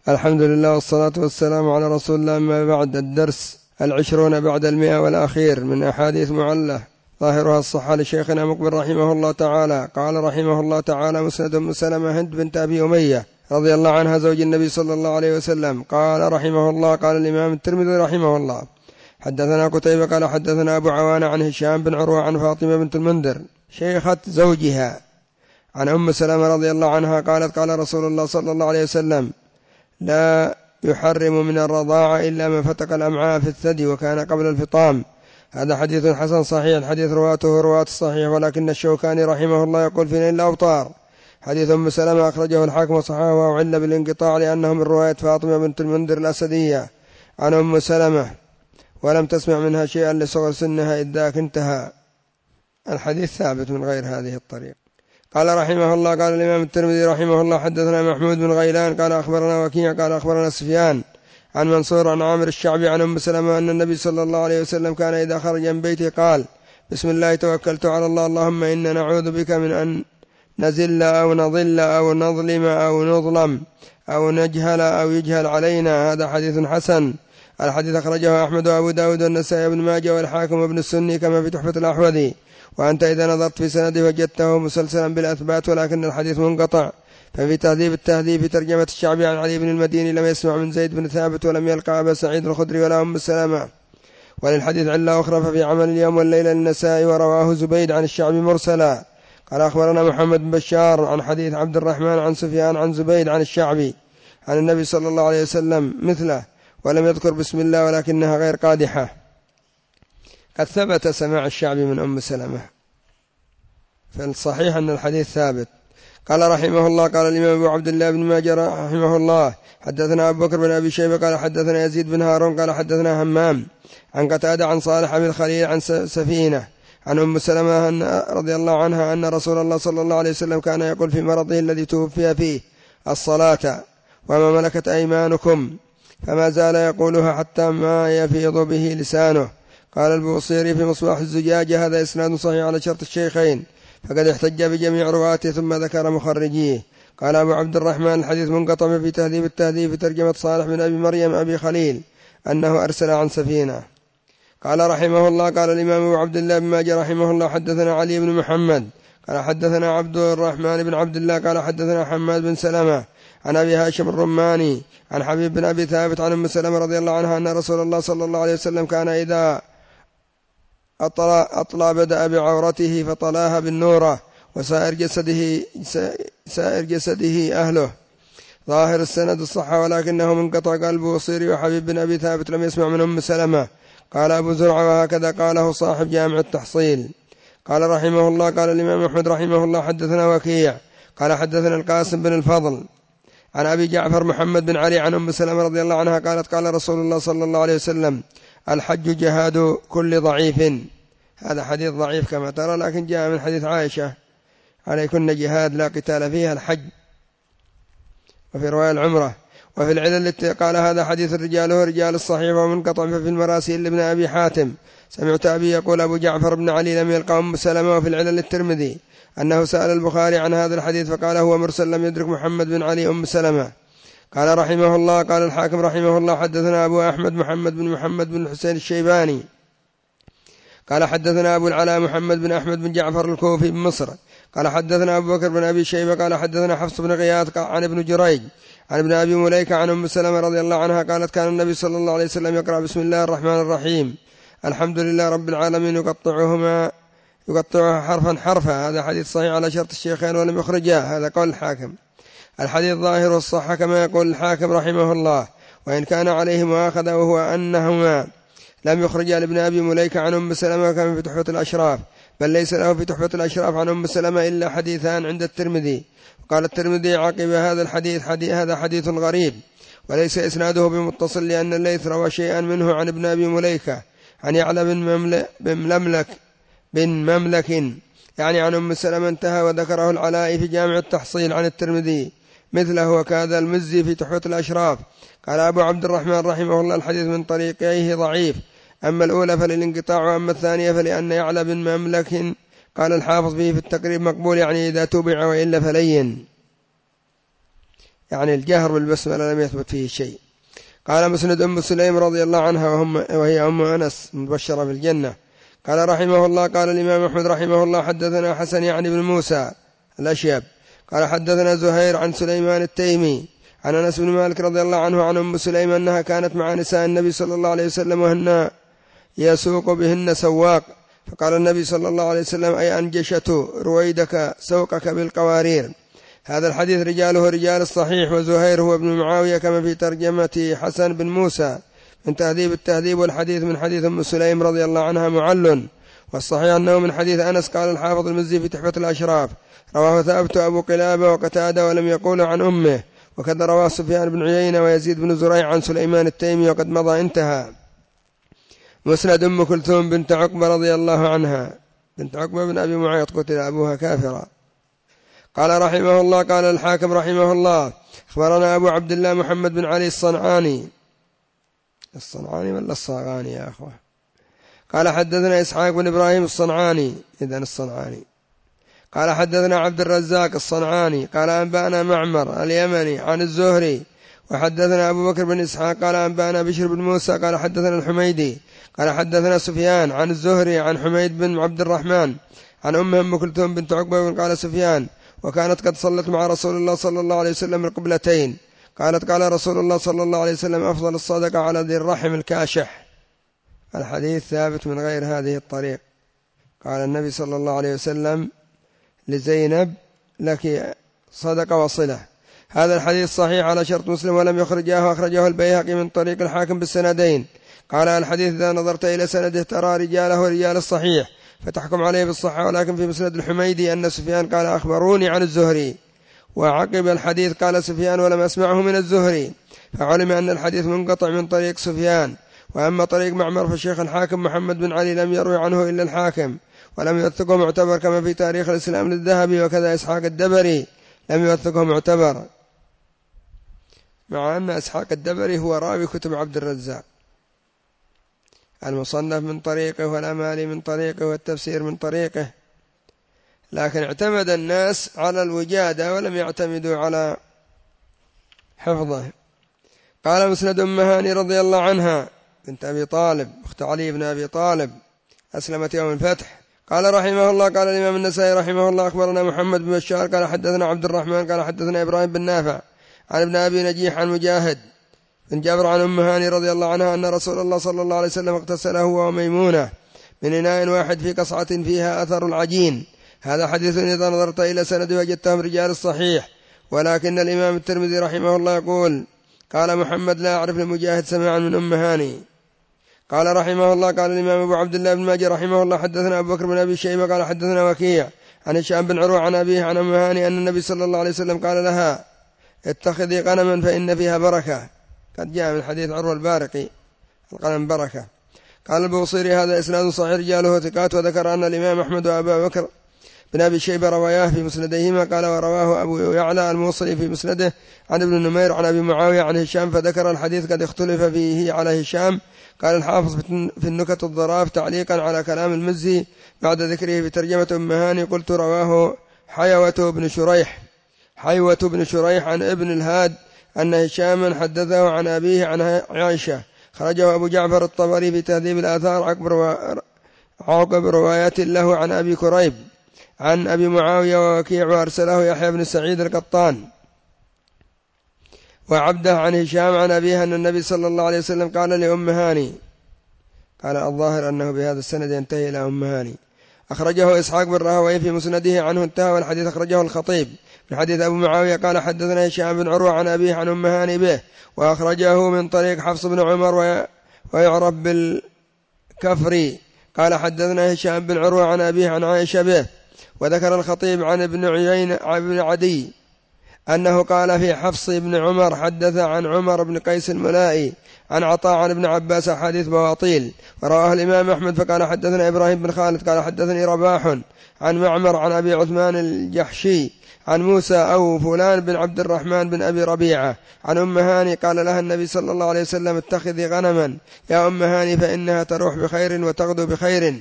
الحمد لله والصلاة والسلام على رسول الله. أما بعد، الدرس 20 بعد 100 والأخير من أحاديث معلة ظاهرها الصحة لشيخنا مقبل رحمه الله تعالى. قال رحمه الله تعالى: مسند أم سلمة هند بنت أبي أمية رضي الله عنها زوج النبي صلى الله عليه وسلم. قال رحمه الله: قال الإمام الترمذي رحمه الله: حدثنا قتيبة قال حدثنا أبو عوانة عن هشام بن عروة عن فاطمة بنت المنذر شيخة زوجها عن أم سلمة رضي الله عنها قالت: قال رسول الله صلى الله عليه وسلم: لا يحرم من الرضاعة إلا ما فتق الأمعاء في الثدي وكان قبل الفطام. هذا حديث حسن صحيح. الحديث رواته رواة الصحيح، ولكن الشوكاني رحمه الله يقول في نيل الأوطار: حديث أم سلمة أخرجه الحاكم وصححه وعل بالانقطاع لأنه من رواية فاطمة بنت المنذر الأسدية عن أم سلمة، ولم تسمع منها شيئا لصغر سنها إذ ذاك انتهى. الحديث ثابت من غير هذه الطريق. قال رحمه الله: قال الإمام الترمذي رحمه الله: حدثنا محمود بن غيلان قال أخبرنا وكيع قال أخبرنا سفيان عن منصور عن عامر الشعبي عن أم سلمة أن النبي صلى الله عليه وسلم كان إذا خرج من بيته قال: بسم الله توكلت على الله، اللهم إنا نعوذ بك من أن نزل أو نضل أو نظلم أو نظلم أو نجهل أو يجهل علينا. هذا حديث حسن. الحديث أخرجه أحمد وأبو داود والنسائي بن ماجه والحاكم وابن السني كما في تحفة الأحوذي. وأنت إذا نظرت في سنده وجدته مسلسلا بالأثبات، ولكن الحديث منقطع. ففي تهذيب التهذيب في ترجمة الشعبي عن علي بن المديني لم يسمع من زيد بن ثابت ولم يلقى أبا سعيد الخدري ولا أم سلمة. وللحديث علة أخرى ففي عمل اليوم والليلة للنسائي ورواه زبيد عن الشعبي مرسلا. قال أخبرنا محمد بن بشار عن حديث عبد الرحمن عن سفيان عن زبيد عن الشعبي عن النبي صلى الله عليه وسلم مثله، ولم يذكر بسم الله ولكنها غير قادحة. قد ثبت سماع الشعبي من أم سلمة، فالصحيح أن الحديث ثابت. قال رحمه الله: قال الإمام أبو عبد الله بن ماجه رحمه الله: حدثنا أبو بكر بن أبي شيبة قال حدثنا يزيد بن هارون قال حدثنا همام عن قتادة عن صالح بن الخليل عن سفينة عن أم سلمة رضي الله عنها أن رسول الله صلى الله عليه وسلم كان يقول في مرضه الذي توفي فيه: الصلاة وما ملكت أيمانكم، فما زال يقولها حتى ما يفيض به لسانه. قال البوصيري في مصباح الزجاجة: هذا إسناد صحيح على شرط الشيخين، فقد احتج بجميع رواته ثم ذكر مخرجيه. قال أبو عبد الرحمن: الحديث منقطع في تهذيب التهذيب في ترجمة صالح بن أبي مريم أبي خليل أنه أرسل عن سفينة. قال رحمه الله: قال الإمام أبو عبد الله بن ماجه رحمه الله: حدثنا علي بن محمد قال حدثنا عبد الرحمن بن عبد الله قال حدثنا حماد بن سلمة عن أبي هاشم الرماني عن حبيب بن أبي ثابت عن أم سلمة رضي الله عنها أن رسول الله صلى الله عليه وسلم كان إذا أطلى بدأ بعورته فطلاها بالنورة وسائر جسده أهله. ظاهر السند الصحة ولكنه منقطع. قال البوصيري: وحبيب بن أبي ثابت لم يسمع من أم سلمة. قال أبو زرعة: وهكذا قاله صاحب جامع التحصيل. قال رحمه الله: قال الإمام أحمد رحمه الله: حدثنا وكيع قال حدثنا القاسم بن الفضل عن أبي جعفر محمد بن علي عن أم سلمة رضي الله عنها قالت: قال رسول الله صلى الله عليه وسلم: الحج جهاد كل ضعيف. هذا حديث ضعيف كما ترى، لكن جاء من حديث عائشة: عليكن جهاد لا قتال فيها الحج. وفي رواية العمرة. وفي العلل التي قال: هذا حديث الرجال هو رجال الصحيح ومنقطع. ففي المراسيل لابن أبي حاتم: سمعت أبي يقول: أبو جعفر بن علي لم يلقى أم سلمة. وفي العلل الترمذي أنه سأل البخاري عن هذا الحديث فقال: هو مرسل لم يدرك محمد بن علي أم سلمة. قال رحمه الله: قال الحاكم رحمه الله: حدثنا أبو أحمد محمد بن الحسين الشيباني قال حدثنا أبو العلاء محمد بن أحمد بن جعفر الكوفي بمصر قال حدثنا أبو بكر بن أبي شيبة قال حدثنا حفص بن غياث عن ابن جريج عن ابن أبي مليكة عن أم سلمة رضي الله عنها قالت: كان النبي صلى الله عليه وسلم يقرأ بسم الله الرحمن الرحيم الحمد لله رب العالمين يقطعها حرفا حرفا. هذا حديث صحيح على شرط الشيخين ولم يخرجاه. هذا قول الحاكم. الحديث ظاهر والصحة كما يقول الحاكم رحمه الله، وإن كان عليه مؤاخذة، وهو أنهما لم يخرجا لابن أبي مليكة عن أم سلمة كما في تحفة الأشراف، بل ليس له في تحفة الأشراف عن أم سلمة إلا حديثان عند الترمذي. قال الترمذي عقب هذا الحديث: هذا حديث غريب وليس إسناده بمتصل، لأن الليث روى شيئا منه عن ابن أبي مليكة عن يعلى بن مملك يعني عن أم سلمة انتهى. وذكره العلاء في جامع التحصيل عن الترمذي مثله، وكذا المزي في تحفة الأشراف. قال أبو عبد الرحمن رحمه الله: الحديث من طريقيه ضعيف، أما الأولى فللانقطاع، وأما الثانية فلأن يعلى بن مملك قال الحافظ فيه في التقريب مقبول، يعني إذا تبع، وإلا فلين. يعني الجهر بالبسملة لم يثبت فيه شيء. قال مسند أم سليم رضي الله عنها وهي أم أنس مبشرة بالجنة. قال رحمه الله قال الإمام أحمد رحمه الله حدثنا حسن يعني بن موسى الأشيب قال حدثنا زهير عن سليمان التيمي عن أنس بن مالك رضي الله عنه عن أم سليم أنها كانت مع نساء النبي صلى الله عليه وسلم وهن يسوق بهن سواق، فقال النبي صلى الله عليه وسلم أي أنجشت رويدك سوقك بالقوارير. هذا الحديث رجاله رجال الصحيح، وزهير هو ابن معاوية كما في ترجمة حسن بن موسى من تهذيب التهذيب، والحديث من حديث أم سليم رضي الله عنها معل، والصحيح أنه من حديث أنس. قال الحافظ المزي في تحفة الأشراف رواه ثابت أبو قلابة وقتادة ولم يقول عن أمه، وكذا رواه سفيان بن عيينة ويزيد بن زريع عن سليمان التيمي وقد مضى انتهى. مسند أم كلثوم بنت عقبة رضي الله عنها بنت عقبة بن أبي معيط قتل أبوها كافرا. قال رحمه الله قال الحاكم رحمه الله أخبرنا أبو عبد الله محمد بن علي الصنعاني ولا الصاغاني يا أخوة؟ قال حدثنا إسحاق بن إبراهيم الصنعاني إذن الصنعاني. قال حدثنا عبد الرزاق الصنعاني قال أنبأنا معمر اليمني عن الزهري وحدثنا أبو بكر بن إسحاق قال أنبأنا بشر بن موسى قال حدثنا الحميدي قال حدثنا سفيان عن الزهري عن حميد بن عبد الرحمن عن أم كلثوم بنت عقبة. قال سفيان وكانت قد صلت مع رسول الله صلى الله عليه وسلم القبلتين. قالت قال رسول الله صلى الله عليه وسلم أفضل الصدقة على ذي الرحم الكاشح. الحديث ثابت من غير هذه الطريق. قال النبي صلى الله عليه وسلم لزينب لك صدقة وصلة. هذا الحديث صحيح على شرط مسلم ولم يخرجه، أخرجه البيهقي من طريق الحاكم بالسندين. قال الحديث إذا نظرت إلى سنده ترى رجاله رجال الصحيح فتحكم عليه بالصحة، ولكن في مسند الحميدي أن سفيان قال أخبروني عن الزهري، وعقب الحديث قال سفيان ولم أسمعه من الزهري، فعلم أن الحديث منقطع من طريق سفيان. وأما طريق معمر فالشيخ الحاكم محمد بن علي لم يروي عنه إلا الحاكم ولم يوثقه معتبر كما في تاريخ الإسلام للذهبي، وكذا إسحاق الدبري لم يوثقه معتبر، مع أن إسحاق الدبري هو راوي كتب عبد الرزاق، المصنف من طريقه والأمالي من طريقه والتفسير من طريقه، لكن اعتمد الناس على الوجادة ولم يعتمدوا على حفظه. قال مسند أم هاني رضي الله عنها بنت أبي طالب أخت علي بن أبي طالب أسلمت يوم الفتح. قال رحمه الله قال الإمام النسائي رحمه الله أخبرنا محمد بن بشار قال حدثنا عبد الرحمن قال حدثنا إبراهيم بن نافع عن ابن أبي نجيح عن مجاهد بن جابر عن أم هاني رضي الله عنها أن رسول الله صلى الله عليه وسلم اغتسل هو وميمونة من إناء واحد في قصعة فيها أثر العجين. هذا حديث إذا نظرت إلى سند وجدتهم رجال الصحيح، ولكن الإمام الترمذي رحمه الله يقول قال محمد لا أعرف لمجاهد سماعا من أم هاني. قال رحمه الله قال الإمام أبو عبد الله بن ماجه رحمه الله حدثنا أبو بكر بن أبي شيبة قال حدثنا وكيع عن هشام بن عروة عن أبيه عن أم هاني أن النبي صلى الله عليه وسلم قال لها اتخذي غنما فإن فيها بركة. قد جاء من حديث عروة البارقي الغنم بركة. قال البوصيري هذا إسناد صحيح رجاله ثقات، وذكر أن الإمام أحمد وأبا بكر بن أبي شيبة رواياه في مسنديهما. قال ورواه أبو يعلى الموصلي في مسنده عن ابن نمير عن أبي معاوية عن هشام، فذكر الحديث قد اختلف فيه على هشام. قال الحافظ في النكت الضراف تعليقا على كلام المزي بعد ذكره في ترجمة أم هاني قلت رواه حيوة بن شريح عن ابن الهاد أن هشاما حدثه عن أبيه عن عائشة. خرجه أبو جعفر الطبري في تهذيب الآثار عقب روايات له عن أبي كريب عن أبي معاوية ووكيع، وأرسله يحيى بن سعيد القطان وعبده عن هشام عن أبيه أن النبي صلى الله عليه وسلم قال لأم هاني. قال الظاهر أنه بهذا السند ينتهي إلى أم هاني. أخرجه إسحاق بن راهويه في مسنده عنه انتهى، والحديث أخرجه الخطيب من حديث أبو معاوية قال حدثنا هشام بن عروة عن أبيه عن أم هاني به، وأخرجه من طريق حفص بن عمر ويعرف بالكفري قال حدثنا هشام بن عروة عن أبيه عن عائشة به. وذكر الخطيب عن ابن عيين بن عدي أنه قال في حفص بن عمر حدث عن عمر بن قيس الملائي عن عطاء عن ابن عباس حديث بواطيل. ورواه الإمام أحمد فقال حدثنا إبراهيم بن خالد قال حدثني رباح عن معمر عن أبي عثمان الجحشي عن موسى أو فلان بن عبد الرحمن بن أبي ربيعة عن أم هاني قال لها النبي صلى الله عليه وسلم اتخذي غنما يا أم هاني فإنها تروح بخير وتغدو بخير.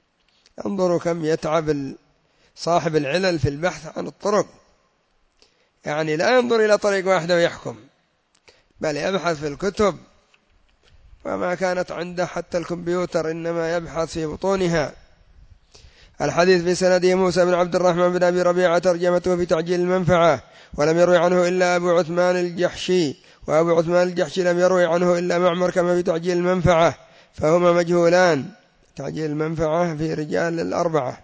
انظروا كم يتعب صاحب العلل في البحث عن الطرق، يعني لا ينظر إلى طريق واحدة ويحكم، بل يبحث في الكتب، وما كانت عنده حتى الكمبيوتر إنما يبحث في بطونها. الحديث في سنده موسى بن عبد الرحمن بن أبي ربيعة ترجمته في تعجيل المنفعة، ولم يروي عنه إلا أبو عثمان الجحشي، وأبو عثمان الجحشي لم يروي عنه إلا معمر كما في تعجيل المنفعة، فهما مجهولان. تعجيل المنفعة في رجال الأربعة،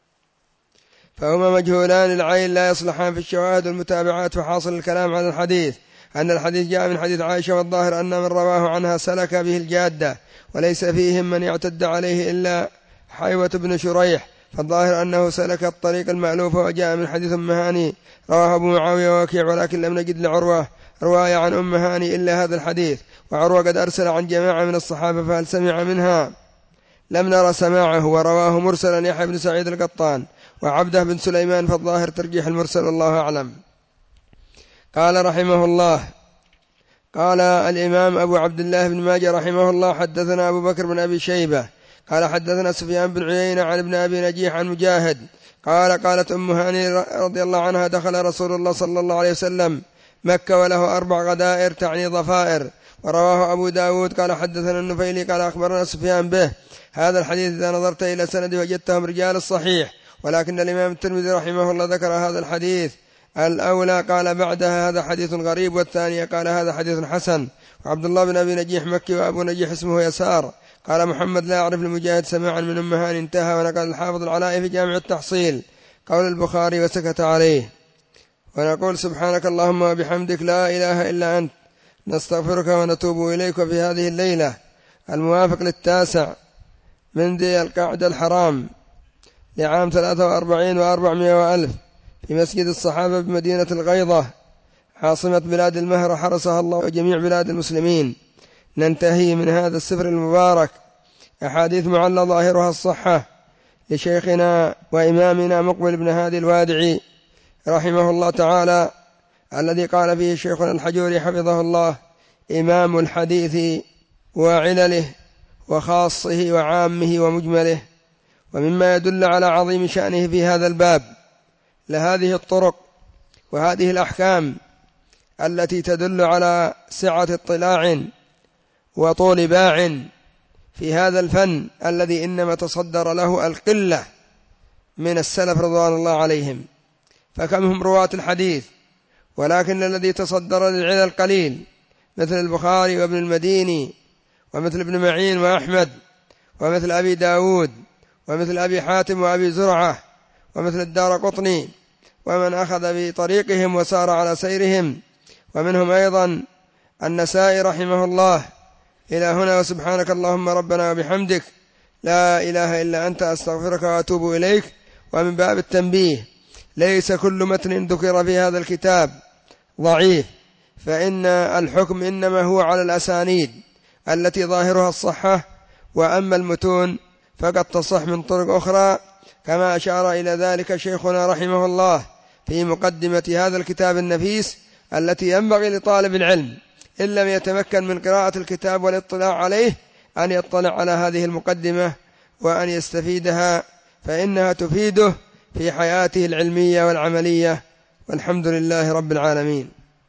فهما مجهولان العين لا يصلحان في الشواهد والمتابعات. فحاصل الكلام على الحديث أن الحديث جاء من حديث عائشة، والظاهر أن من رواه عنها سلك به الجادة، وليس فيهم من يعتد عليه إلا حيوة بن شريح، فالظاهر أنه سلك الطريق المألوف. وجاء من حديث أم هاني رواه أبو معاوية ووكيع، ولكن لم نجد لعروة رواية عن أم هاني إلا هذا الحديث، وعروة قد أرسل عن جماعة من الصحابة فهل سمع منها؟ لم نرى سماعه. ورواه مرسلا يحيى بن سعيد القطان وعبده بن سليمان، فالظاهر ترجيح المرسل والله أعلم. قال رحمه الله، قال الإمام أبو عبد الله بن ماجه رحمه الله حدثنا أبو بكر بن أبي شيبة قال حدثنا سفيان بن عيينة عن ابن أبي نجيح عن مجاهد قال قالت أم هاني رضي الله عنها دخل رسول الله صلى الله عليه وسلم مكة وله 4 غدائر تعني ضفائر. ورواه أبو داود قال حدثنا النفيلي قال أخبرنا سفيان به. هذا الحديث إذا نظرت إلى سند وجدتهم رجال الصحيح، ولكن الإمام الترمذي رحمه الله ذكر هذا الحديث الأولى قال بعدها هذا حديث غريب، والثانية قال هذا حديث حسن. وعبد الله بن أبي نجيح مكي، وأبو نجيح اسمه يسار. قال محمد لا أعرف لمجاهد سماعا من أم هاني انتهى. ونقل الحافظ العلائي في جامع التحصيل قول البخاري وسكت عليه. ونقول سبحانك اللهم وبحمدك لا إله إلا أنت نستغفرك ونتوب إليك. في هذه الليلة الموافق 9 من ذي القعدة الحرام لعام 43 و400 وألف في مسجد الصحابة بمدينة الغيضة عاصمة بلاد المهر حرسها الله وجميع بلاد المسلمين، ننتهي من هذا السفر المبارك أحاديث معلّة ظاهرها الصحة لشيخنا وإمامنا مقبل بن هادي الوادعي رحمه الله تعالى، الذي قال فيه شيخنا الحجوري حفظه الله إمام الحديث وعلله وخاصه وعامه ومجمله. ومما يدل على عظيم شأنه في هذا الباب لهذه الطرق وهذه الأحكام التي تدل على سعة اطلاع وطول باع في هذا الفن الذي إنما تصدر له القلة من السلف رضوان الله عليهم، فكم هم رواة الحديث، ولكن الذي تصدر للعلل قليل، مثل البخاري وابن المديني ومثل ابن معين وأحمد ومثل أبي داود ومثل أبي حاتم وأبي زرعة ومثل الدارقطني ومن أخذ بطريقهم وسار على سيرهم، ومنهم أيضا النسائي رحمه الله. إلى هنا، وسبحانك اللهم ربنا وبحمدك لا إله إلا أنت أستغفرك وأتوب إليك. ومن باب التنبيه، ليس كل متن ذكر في هذا الكتاب ضعيف، فإن الحكم إنما هو على الأسانيد التي ظاهرها الصحة، وأما المتون فقد تصح من طرق أخرى، كما أشار إلى ذلك شيخنا رحمه الله في مقدمة هذا الكتاب النفيس، التي ينبغي لطالب العلم إن لم يتمكن من قراءة الكتاب والاطلاع عليه أن يطلع على هذه المقدمة وأن يستفيدها، فإنها تفيده في حياته العلمية والعملية. والحمد لله رب العالمين.